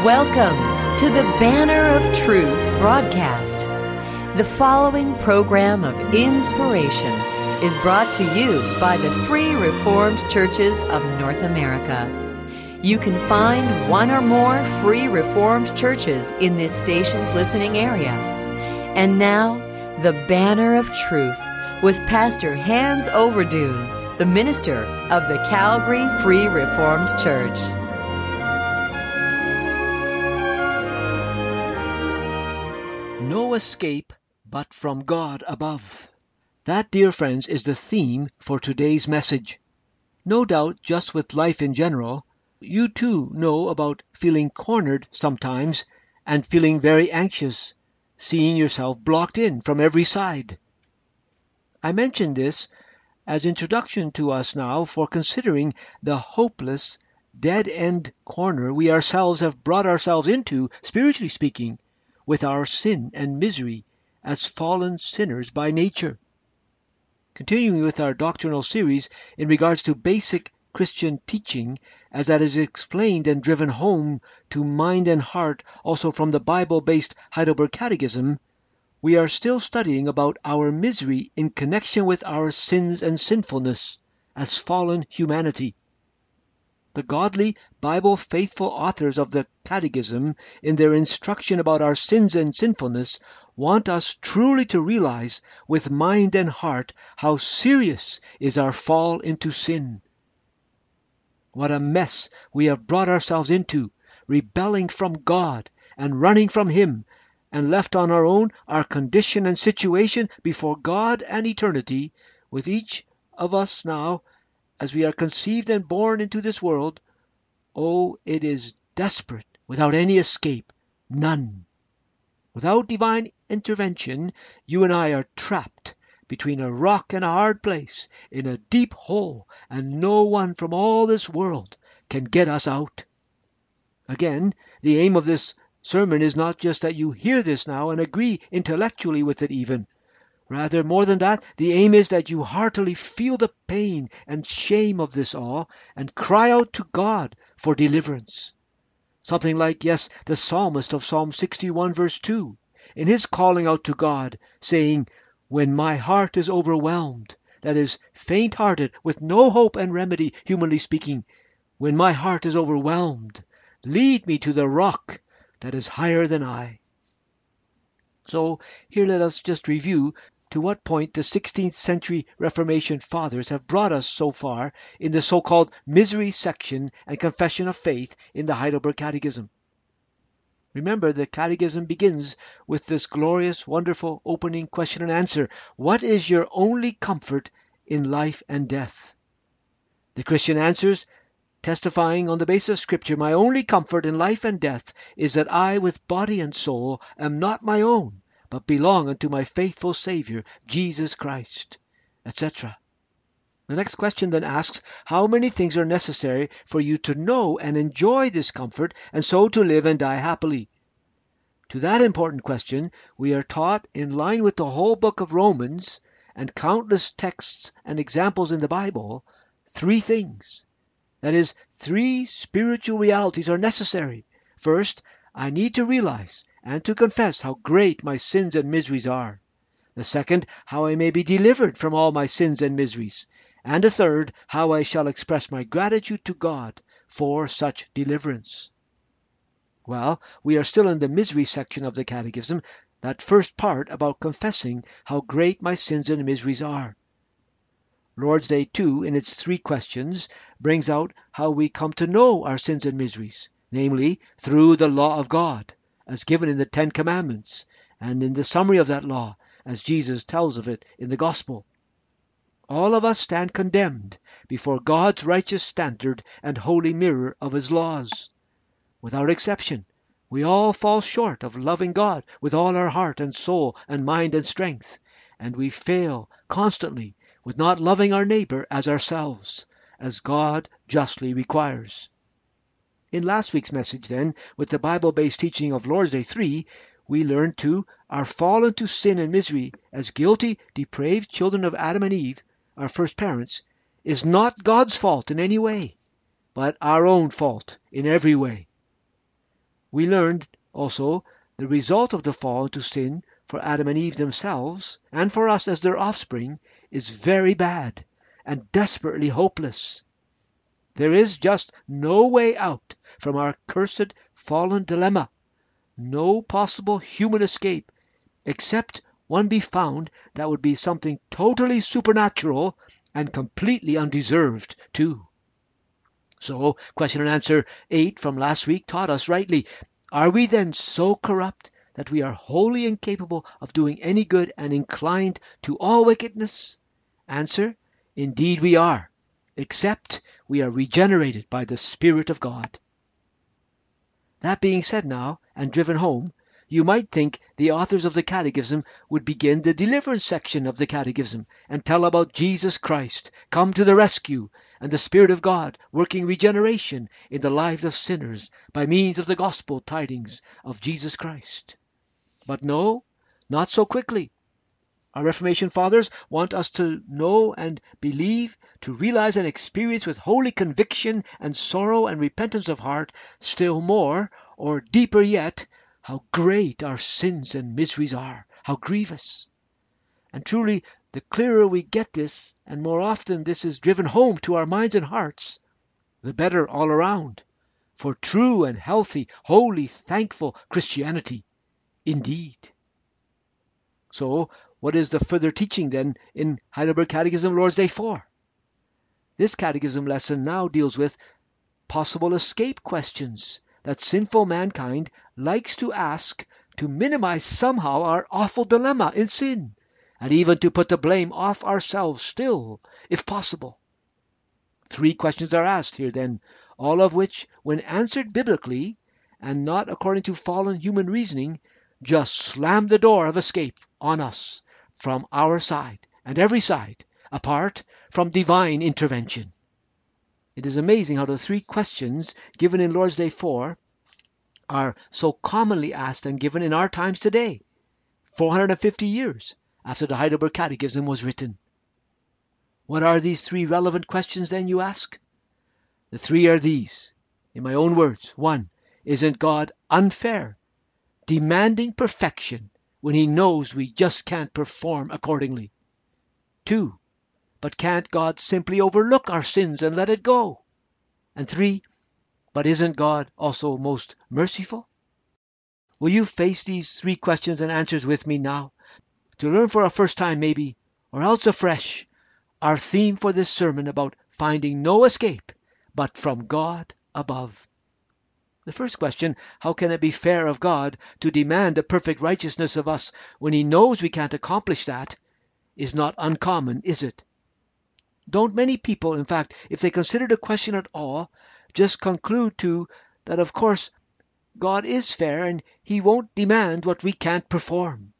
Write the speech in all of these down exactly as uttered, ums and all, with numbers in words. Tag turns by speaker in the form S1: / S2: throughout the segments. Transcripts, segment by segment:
S1: Welcome to the Banner of Truth broadcast. The following program of inspiration is brought to you by the Free Reformed Churches of North America. You can find one or more Free Reformed churches in this station's listening area. And now, the Banner of Truth with Pastor Hans Overdoon, the minister of the Calgary Free Reformed Church.
S2: No escape but from God above. That, dear friends, is the theme for today's message. No doubt, just with life in general, you too know about feeling cornered sometimes and feeling very anxious, seeing yourself blocked in from every side. I mention this as introduction to us now for considering the hopeless, dead-end corner we ourselves have brought ourselves into, spiritually speaking, with our sin and misery as fallen sinners by nature. Continuing with our doctrinal series in regards to basic Christian teaching as that is explained and driven home to mind and heart also from the Bible-based Heidelberg Catechism, we are still studying about our misery in connection with our sins and sinfulness as fallen humanity. The godly, Bible-faithful authors of the Catechism, in their instruction about our sins and sinfulness, want us truly to realize with mind and heart how serious is our fall into sin. What a mess we have brought ourselves into, rebelling from God and running from Him, and left on our own our condition and situation before God and eternity, with each of us now as we are conceived and born into this world. Oh, it is desperate, without any escape, none. Without divine intervention, you and I are trapped between a rock and a hard place, in a deep hole, and no one from all this world can get us out. Again, the aim of this sermon is not just that you hear this now and agree intellectually with it even. Rather, more than that, the aim is that you heartily feel the pain and shame of this all and cry out to God for deliverance. Something like, yes, the psalmist of Psalm sixty-one verse two, in his calling out to God, saying, "When my heart is overwhelmed," that is, faint-hearted, with no hope and remedy, humanly speaking, when my heart is overwhelmed, lead me to the rock that is higher than I. So here let us just review to what point the sixteenth century Reformation fathers have brought us so far in the so-called misery section and confession of faith in the Heidelberg Catechism. Remember, the Catechism begins with this glorious, wonderful opening question and answer. What is your only comfort in life and death? The Christian answers, testifying on the basis of Scripture, my only comfort in life and death is that I, with body and soul, am not my own, but belong unto my faithful Savior, Jesus Christ, et cetera. The next question then asks, how many things are necessary for you to know and enjoy this comfort, and so to live and die happily? To that important question, we are taught, in line with the whole book of Romans and countless texts and examples in the Bible, three things. That is, three spiritual realities are necessary. First, I need to realize and to confess how great my sins and miseries are. The second, how I may be delivered from all my sins and miseries. And the third, how I shall express my gratitude to God for such deliverance. Well, we are still in the misery section of the Catechism, that first part about confessing how great my sins and miseries are. Lord's Day two, in its three questions, brings out how we come to know our sins and miseries, namely, through the law of God, as given in the Ten Commandments, and in the summary of that law, as Jesus tells of it in the Gospel. All of us stand condemned before God's righteous standard and holy mirror of His laws. Without exception, we all fall short of loving God with all our heart and soul and mind and strength, and we fail constantly with not loving our neighbor as ourselves, as God justly requires. In last week's message, then, with the Bible-based teaching of Lord's Day three, we learned too, our fall into sin and misery as guilty, depraved children of Adam and Eve, our first parents, is not God's fault in any way, but our own fault in every way. We learned also the result of the fall into sin for Adam and Eve themselves and for us as their offspring is very bad and desperately hopeless. There is just no way out from our cursed fallen dilemma, no possible human escape, except one be found that would be something totally supernatural and completely undeserved too. So, question and answer eight from last week taught us rightly, are we then so corrupt that we are wholly incapable of doing any good and inclined to all wickedness? Answer, indeed we are, except we are regenerated by the Spirit of God. That being said now, and driven home, you might think the authors of the Catechism would begin the deliverance section of the Catechism and tell about Jesus Christ, come to the rescue, and the Spirit of God working regeneration in the lives of sinners by means of the gospel tidings of Jesus Christ. But no, not so quickly. Our Reformation fathers want us to know and believe, to realize and experience with holy conviction and sorrow and repentance of heart, still more, or deeper yet, how great our sins and miseries are, how grievous. And truly, the clearer we get this, and more often this is driven home to our minds and hearts, the better all around, for true and healthy, holy, thankful Christianity indeed. So, what is the further teaching then in Heidelberg Catechism Lord's Day four? This catechism lesson now deals with possible escape questions that sinful mankind likes to ask to minimize somehow our awful dilemma in sin, and even to put the blame off ourselves still, if possible. Three questions are asked here then, all of which, when answered biblically, and not according to fallen human reasoning, just slam the door of escape on us from our side and every side, apart from divine intervention. It is amazing how the three questions given in Lord's Day four are so commonly asked and given in our times today, four hundred fifty years after the Heidelberg Catechism was written. What are these three relevant questions then, you ask? The three are these, in my own words. One, isn't God unfair, demanding perfection when he knows we just can't perform accordingly? Two, but can't God simply overlook our sins and let it go? And three, but isn't God also most merciful? Will you face these three questions and answers with me now, to learn for a first time maybe, or else afresh, our theme for this sermon about finding no escape but from God above? The first question, how can it be fair of God to demand a perfect righteousness of us when he knows we can't accomplish that, is not uncommon, is it? Don't many people, in fact, if they consider the question at all, just conclude to that of course God is fair and he won't demand what we can't perform?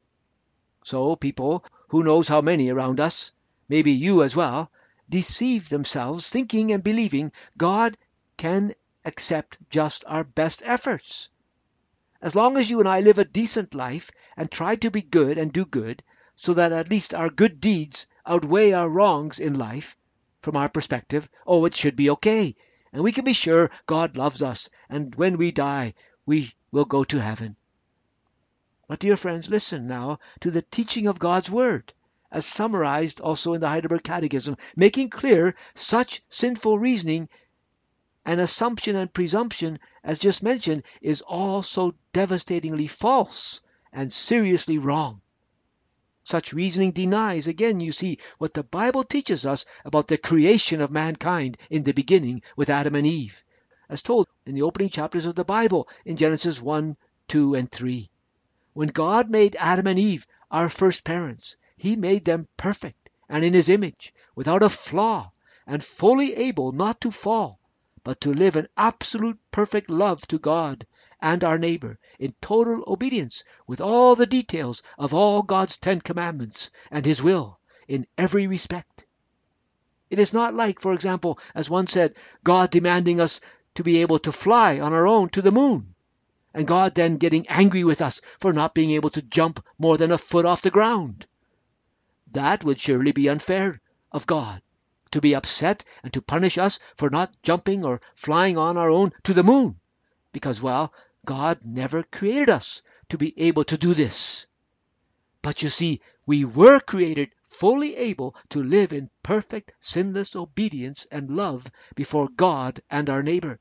S2: So people, who knows how many around us, maybe you as well, deceive themselves thinking and believing God can accept just our best efforts. As long as you and I live a decent life and try to be good and do good, so that at least our good deeds outweigh our wrongs in life, from our perspective, oh, it should be okay, and we can be sure God loves us, and when we die, we will go to heaven. But dear friends, listen now to the teaching of God's Word, as summarized also in the Heidelberg Catechism, making clear such sinful reasoning and assumption and presumption, as just mentioned, is all so devastatingly false and seriously wrong. Such reasoning denies, again, you see, what the Bible teaches us about the creation of mankind in the beginning with Adam and Eve, as told in the opening chapters of the Bible in Genesis one, two, and three. When God made Adam and Eve, our first parents, he made them perfect and in his image, without a flaw, and fully able not to fall, but to live in absolute perfect love to God and our neighbor, in total obedience with all the details of all God's Ten Commandments and his will in every respect. It is not like, for example, as one said, God demanding us to be able to fly on our own to the moon, and God then getting angry with us for not being able to jump more than a foot off the ground. That would surely be unfair of God, to be upset and to punish us for not jumping or flying on our own to the moon, because, well, God never created us to be able to do this. But you see, we were created fully able to live in perfect, sinless obedience and love before God and our neighbor.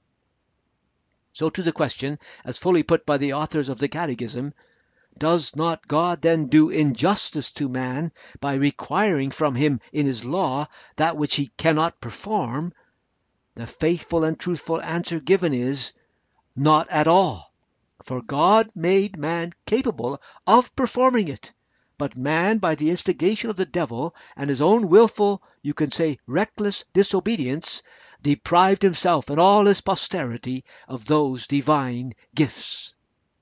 S2: So to the question, as fully put by the authors of the Catechism, does not God then do injustice to man by requiring from him in his law that which he cannot perform? The faithful and truthful answer given is, not at all. For God made man capable of performing it, but man, by the instigation of the devil and his own willful, you can say reckless disobedience, deprived himself and all his posterity of those divine gifts.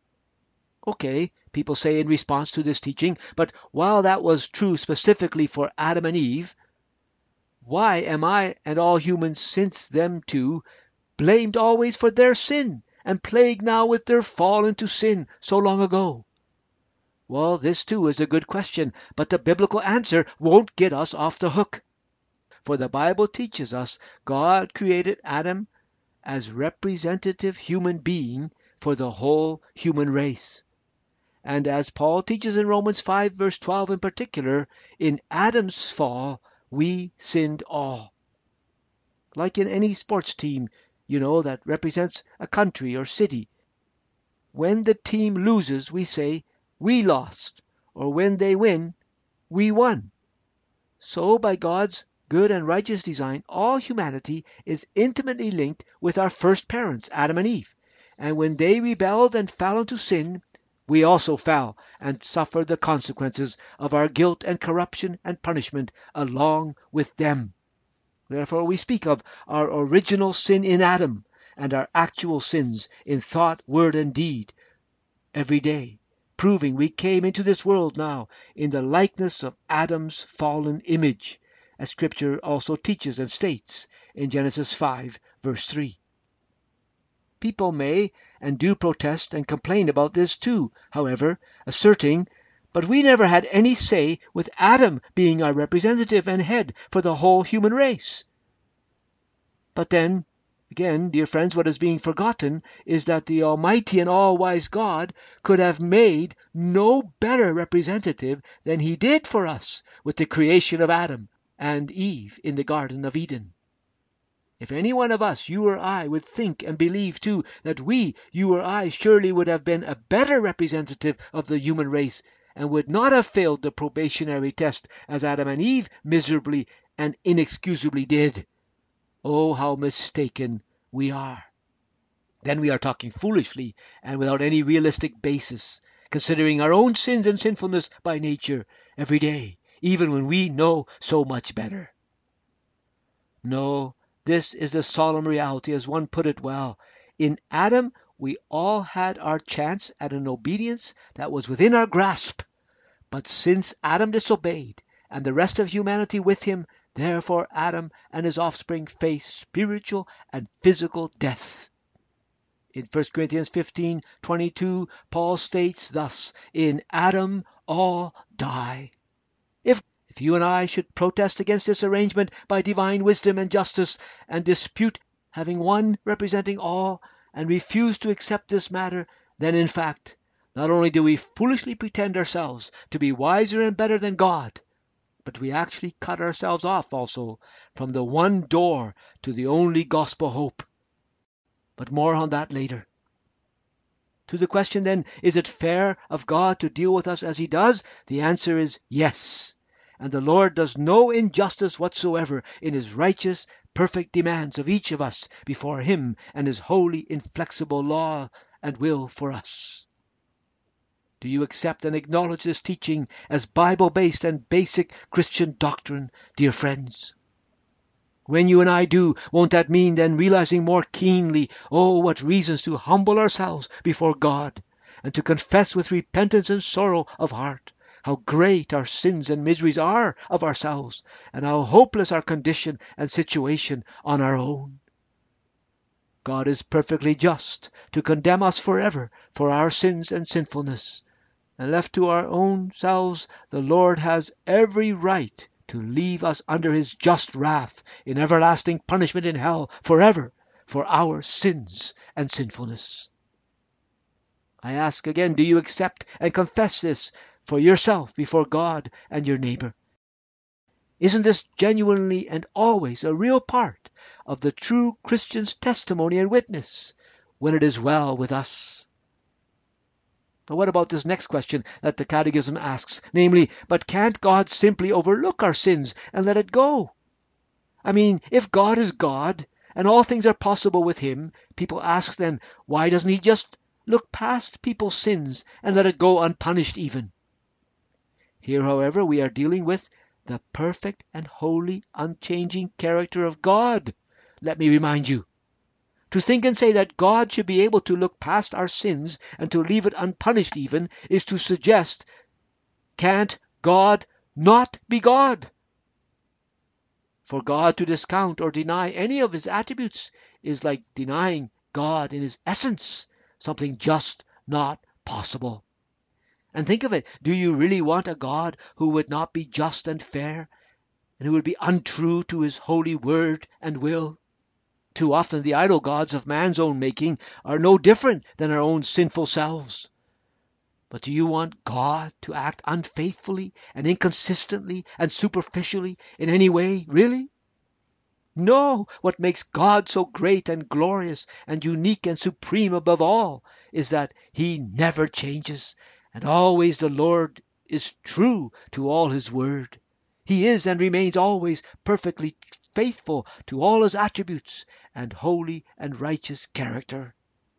S2: Okay, people say in response to this teaching, but while that was true specifically for Adam and Eve, why am I and all humans since them too blamed always for their sin, and plagued now with their fall into sin so long ago? Well, this too is a good question, but the biblical answer won't get us off the hook. For the Bible teaches us God created Adam as representative human being for the whole human race. And as Paul teaches in Romans five verse twelve in particular, in Adam's fall we sinned all. Like in any sports team, you know, that represents a country or city. When the team loses, we say, we lost, or when they win, we won. So by God's good and righteous design, all humanity is intimately linked with our first parents, Adam and Eve. And when they rebelled and fell into sin, we also fell and suffered the consequences of our guilt and corruption and punishment along with them. Therefore we speak of our original sin in Adam and our actual sins in thought, word, and deed every day, proving we came into this world now in the likeness of Adam's fallen image, as Scripture also teaches and states in Genesis five, verse three. People may and do protest and complain about this too, however, asserting, but we never had any say with Adam being our representative and head for the whole human race. But then, again, dear friends, what is being forgotten is that the Almighty and all-wise God could have made no better representative than He did for us with the creation of Adam and Eve in the Garden of Eden. If any one of us, you or I, would think and believe too that we, you or I, surely would have been a better representative of the human race and would not have failed the probationary test as Adam and Eve miserably and inexcusably did, oh, how mistaken we are. Then we are talking foolishly and without any realistic basis, considering our own sins and sinfulness by nature every day, even when we know so much better. No, this is the solemn reality, as one put it well. In Adam, we all had our chance at an obedience that was within our grasp. But since Adam disobeyed, and the rest of humanity with him, therefore Adam and his offspring face spiritual and physical death. In First Corinthians fifteen twenty-two, Paul states thus, in Adam all die. If If you and I should protest against this arrangement by divine wisdom and justice, and dispute having one representing all, and refuse to accept this matter, then in fact, not only do we foolishly pretend ourselves to be wiser and better than God, but we actually cut ourselves off also from the one door to the only gospel hope. But more on that later. To the question then, is it fair of God to deal with us as He does? The answer is yes. And the Lord does no injustice whatsoever in His righteous, perfect demands of each of us before Him and His holy, inflexible law and will for us. Do you accept and acknowledge this teaching as Bible-based and basic Christian doctrine, dear friends? When you and I do, won't that mean then realizing more keenly, oh, what reasons to humble ourselves before God, and to confess with repentance and sorrow of heart how great our sins and miseries are of ourselves, and how hopeless our condition and situation on our own? God is perfectly just to condemn us forever for our sins and sinfulness, and left to our own selves, the Lord has every right to leave us under His just wrath in everlasting punishment in hell forever for our sins and sinfulness. I ask again, do you accept and confess this for yourself before God and your neighbor? Isn't this genuinely and always a real part of the true Christian's testimony and witness when it is well with us? Now what about this next question that the Catechism asks, namely, but can't God simply overlook our sins and let it go? I mean, if God is God and all things are possible with him, people ask then, why doesn't he just look past people's sins and let it go unpunished even? Here, however, we are dealing with the perfect and holy, unchanging character of God, let me remind you. To think and say that God should be able to look past our sins and to leave it unpunished even is to suggest, can't God not be God? For God to discount or deny any of his attributes is like denying God in his essence, something just not possible. And think of it, do you really want a God who would not be just and fair, and who would be untrue to his holy word and will? Too often the idol gods of man's own making are no different than our own sinful selves. But do you want God to act unfaithfully and inconsistently and superficially in any way, really? No, what makes God so great and glorious and unique and supreme above all is that he never changes, and always the Lord is true to all his word. He is and remains always perfectly faithful to all his attributes and holy and righteous character.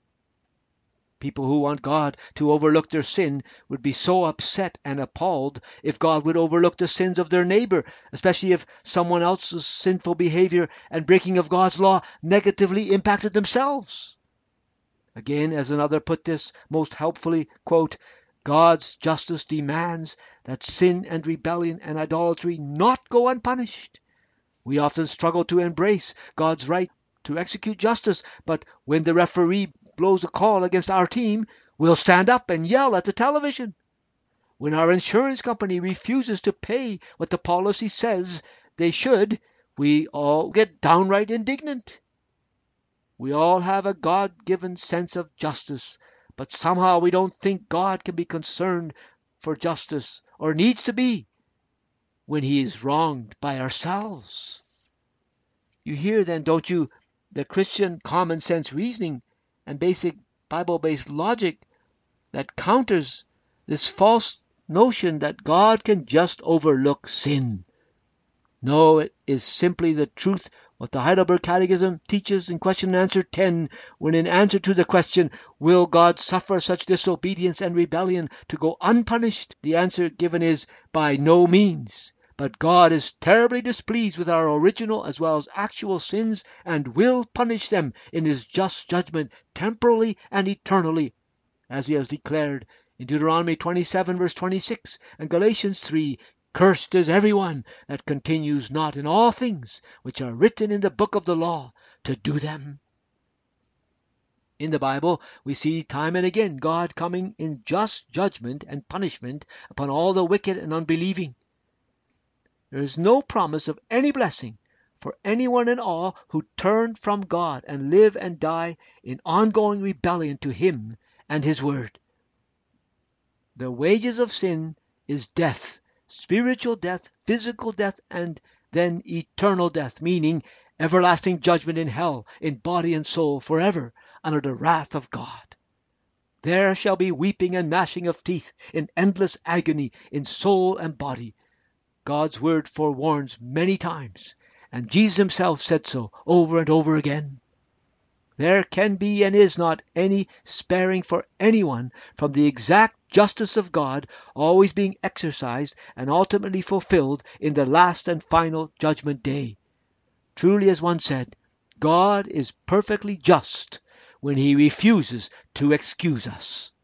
S2: People who want God to overlook their sin would be so upset and appalled if God would overlook the sins of their neighbor, especially if someone else's sinful behavior and breaking of God's law negatively impacted themselves. Again, as another put this most helpfully, quote, God's justice demands that sin and rebellion and idolatry not go unpunished. We often struggle to embrace God's right to execute justice, but when the referee blows a call against our team, we'll stand up and yell at the television. When our insurance company refuses to pay what the policy says they should, we all get downright indignant. We all have a God-given sense of justice, but somehow we don't think God can be concerned for justice, or needs to be, when he is wronged by ourselves. You hear then, don't you, the Christian common sense reasoning and basic Bible-based logic that counters this false notion that God can just overlook sin. No, it is simply the truth what the Heidelberg Catechism teaches in question and answer ten, when in answer to the question, will God suffer such disobedience and rebellion to go unpunished? The answer given is, by no means. But God is terribly displeased with our original as well as actual sins and will punish them in his just judgment temporally and eternally, as he has declared in Deuteronomy twenty-seven verse twenty-six and Galatians three, cursed is everyone that continues not in all things which are written in the book of the law to do them. In the Bible, we see time and again God coming in just judgment and punishment upon all the wicked and unbelieving. There is no promise of any blessing for anyone and all who turn from God and live and die in ongoing rebellion to him and his word. The wages of sin is death, spiritual death, physical death, and then eternal death, meaning everlasting judgment in hell, in body and soul, forever, under the wrath of God. There shall be weeping and gnashing of teeth, in endless agony, in soul and body. God's word forewarns many times, and Jesus himself said so over and over again. There can be and is not any sparing for anyone from the exact justice of God always being exercised and ultimately fulfilled in the last and final judgment day. Truly, as one said, God is perfectly just when he refuses to excuse us.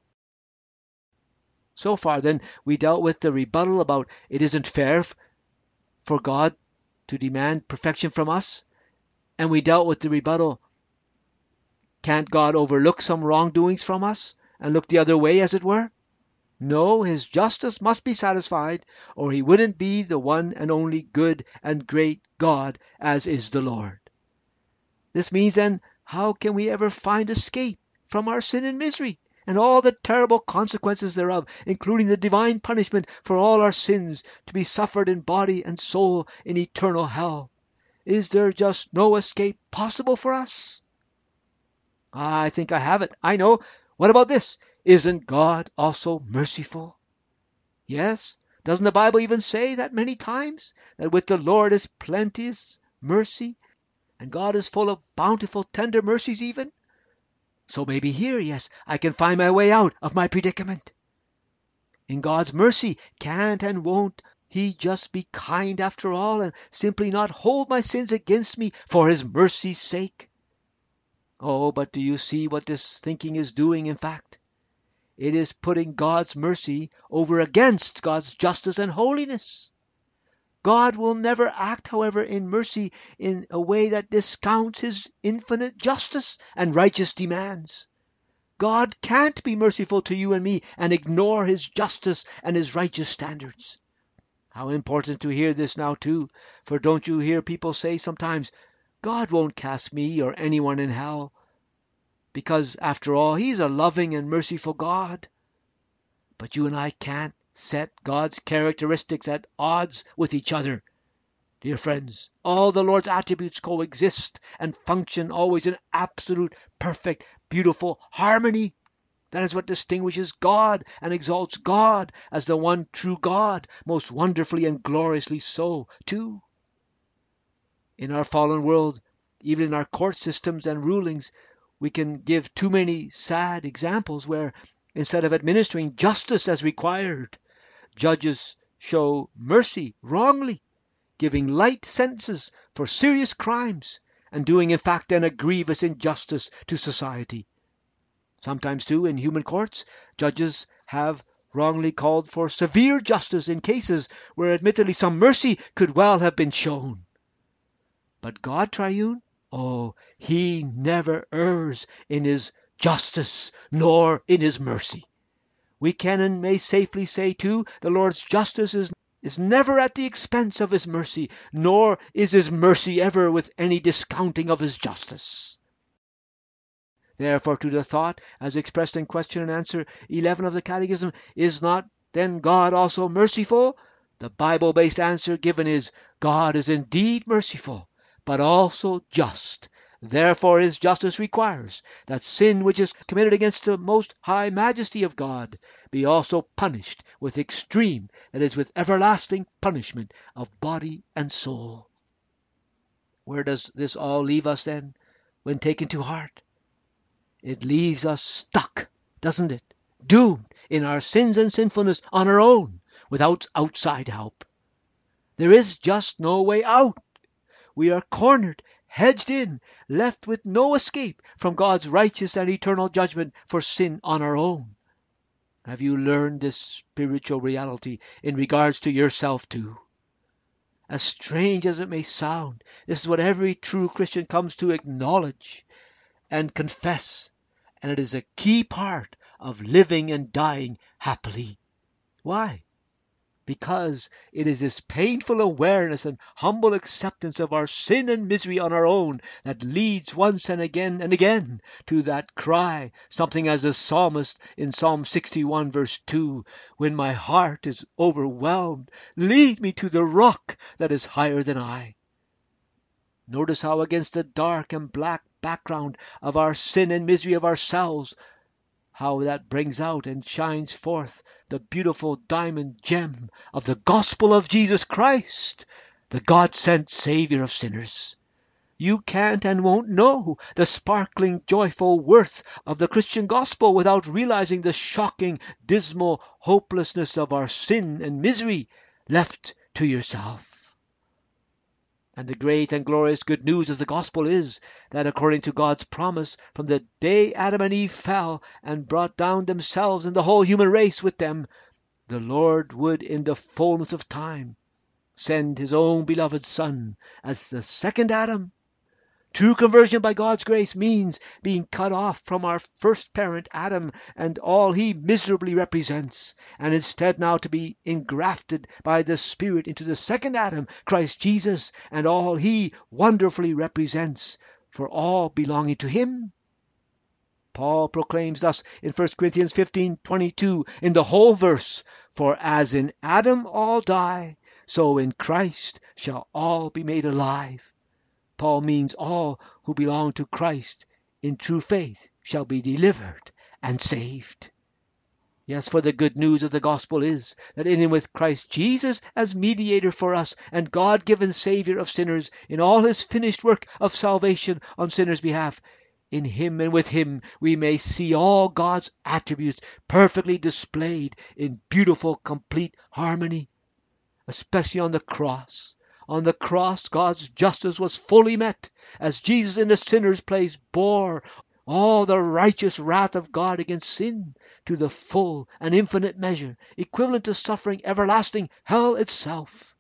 S2: So far, then, we dealt with the rebuttal about it isn't fair for God to demand perfection from us, and we dealt with the rebuttal, can't God overlook some wrongdoings from us and look the other way, as it were? No, his justice must be satisfied, or he wouldn't be the one and only good and great God as is the Lord. This means then, how can we ever find escape from our sin and misery? and all the terrible consequences thereof, including the divine punishment for all our sins, to be suffered in body and soul in eternal hell. Is there just no escape possible for us? I think I have it. I know. What about this? Isn't God also merciful? Yes. Doesn't the Bible even say that many times? That with the Lord is plenteous mercy, and God is full of bountiful, tender mercies even? So maybe here, yes, I can find my way out of my predicament. In God's mercy, can't and won't He just be kind after all, and simply not hold my sins against me for His mercy's sake? Oh, but do you see what this thinking is doing, in fact? It is putting God's mercy over against God's justice and holiness. God will never act, however, in mercy in a way that discounts His infinite justice and righteous demands. God can't be merciful to you and me and ignore His justice and His righteous standards. How important to hear this now too, for don't you hear people say sometimes, God won't cast me or anyone in hell, because after all, He's a loving and merciful God. But you and I can't set God's characteristics at odds with each other. Dear friends, all the Lord's attributes coexist and function always in absolute, perfect, beautiful harmony. That is what distinguishes God and exalts God as the one true God, most wonderfully and gloriously so, too. In our fallen world, even in our court systems and rulings, we can give too many sad examples where, instead of administering justice as required, judges show mercy wrongly, giving light sentences for serious crimes, and doing in fact then a grievous injustice to society. Sometimes too, in human courts, judges have wrongly called for severe justice in cases where admittedly some mercy could well have been shown. But God triune, oh, He never errs in His justice nor in His mercy. We can and may safely say too, the Lord's justice is, is never at the expense of His mercy, nor is His mercy ever with any discounting of His justice. Therefore, to the thought, as expressed in question and answer eleven of the Catechism, is not then God also merciful? The Bible-based answer given is, God is indeed merciful, but also just. Therefore His justice requires that sin which is committed against the most high majesty of God be also punished with extreme, that is, with everlasting punishment of body and soul. Where does this all leave us then, when taken to heart? It leaves us stuck, doesn't it? Doomed in our sins and sinfulness on our own, without outside help. There is just no way out. We are cornered, hedged in, left with no escape from God's righteous and eternal judgment for sin on our own. Have you learned this spiritual reality in regards to yourself too? As strange as it may sound, this is what every true Christian comes to acknowledge and confess, and it is a key part of living and dying happily. Why? Because it is this painful awareness and humble acceptance of our sin and misery on our own that leads once and again and again to that cry, something as the psalmist in Psalm sixty-one verse two, when my heart is overwhelmed, lead me to the rock that is higher than I. Notice how against the dark and black background of our sin and misery of ourselves, how that brings out and shines forth the beautiful diamond gem of the gospel of Jesus Christ, the God-sent Savior of sinners. You can't and won't know the sparkling, joyful worth of the Christian gospel without realizing the shocking, dismal hopelessness of our sin and misery left to yourself. And the great and glorious good news of the gospel is that according to God's promise, from the day Adam and Eve fell and brought down themselves and the whole human race with them, the Lord would in the fullness of time send His own beloved Son as the second Adam. True conversion by God's grace means being cut off from our first parent Adam and all he miserably represents, and instead now to be engrafted by the Spirit into the second Adam, Christ Jesus, and all he wonderfully represents, for all belonging to Him. Paul proclaims thus in First Corinthians fifteen twenty-two in the whole verse, "For as in Adam all die, so in Christ shall all be made alive." Paul means all who belong to Christ in true faith shall be delivered and saved. Yes, for the good news of the gospel is that in and with Christ Jesus as mediator for us and God-given Savior of sinners, in all his finished work of salvation on sinners' behalf, in him and with him we may see all God's attributes perfectly displayed in beautiful, complete harmony, especially on the cross. On the cross, God's justice was fully met, as Jesus in the sinner's place bore all the righteous wrath of God against sin to the full and infinite measure, equivalent to suffering everlasting hell itself.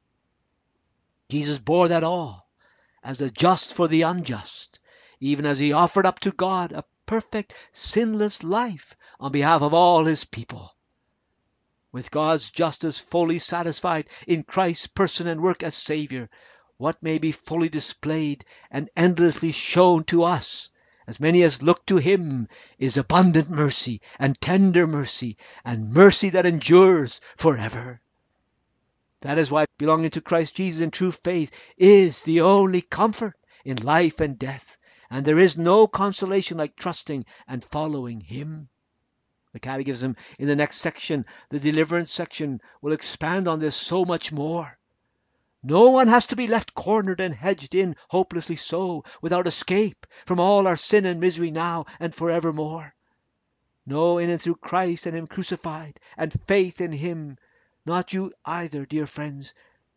S2: Jesus bore that all as the just for the unjust, even as he offered up to God a perfect, sinless life on behalf of all his people. With God's justice fully satisfied in Christ's person and work as Savior, what may be fully displayed and endlessly shown to us, as many as look to him, is abundant mercy and tender mercy and mercy that endures forever. That is why belonging to Christ Jesus in true faith is the only comfort in life and death, and there is no consolation like trusting and following him. The Catechism in the next section, the deliverance section, will expand on this so much more. No one has to be left cornered and hedged in hopelessly so, without escape from all our sin and misery now and forevermore. No, in and through Christ and him crucified, and faith in him, not you either, dear friends.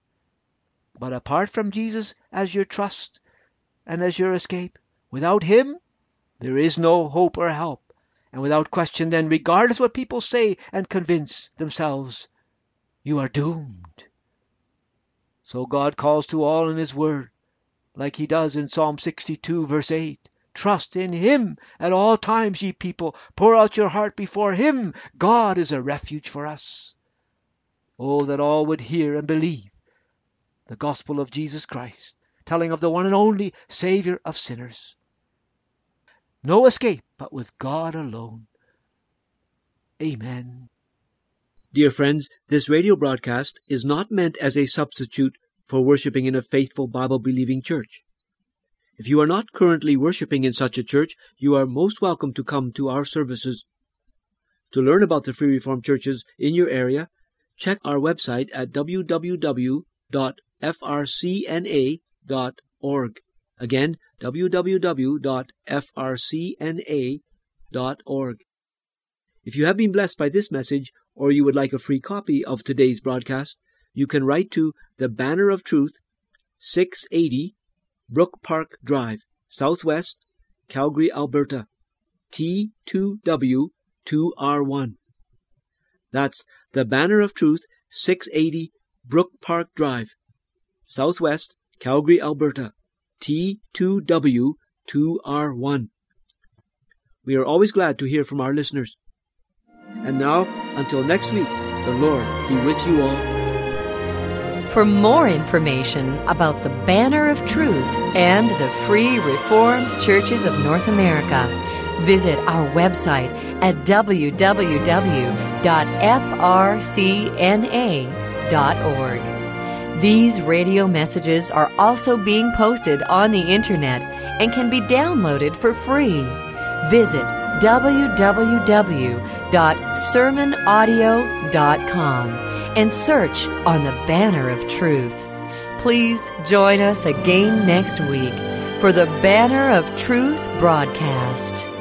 S2: But apart from Jesus as your trust and as your escape, without him there is no hope or help. And without question then, regardless what people say and convince themselves, you are doomed. So God calls to all in his word, like he does in Psalm sixty-two verse eight. Trust in him at all times, ye people. Pour out your heart before him. God is a refuge for us. Oh, that all would hear and believe the gospel of Jesus Christ, telling of the one and only Savior of sinners. No escape but with God alone. Amen.
S3: Dear friends, this radio broadcast is not meant as a substitute for worshiping in a faithful Bible-believing church. If you are not currently worshiping in such a church, you are most welcome to come to our services. To learn about the Free Reformed churches in your area, check our website at w w w dot f r c n a dot org. Again, w w w dot f r c n a dot org. If you have been blessed by this message, or you would like a free copy of today's broadcast, you can write to The Banner of Truth, six eighty Brook Park Drive, Southwest, Calgary, Alberta, T two W two R one. That's The Banner of Truth, six eighty Brook Park Drive, Southwest, Calgary, Alberta, T two W two R one. We are always glad to hear from our listeners. And now, until next week, the Lord be with you all.
S1: For more information about the Banner of Truth and the Free Reformed Churches of North America, visit our website at w w w dot f r c n a dot org. These radio messages are also being posted on the Internet and can be downloaded for free. Visit w w w dot sermon audio dot com and search on the Banner of Truth. Please join us again next week for the Banner of Truth broadcast.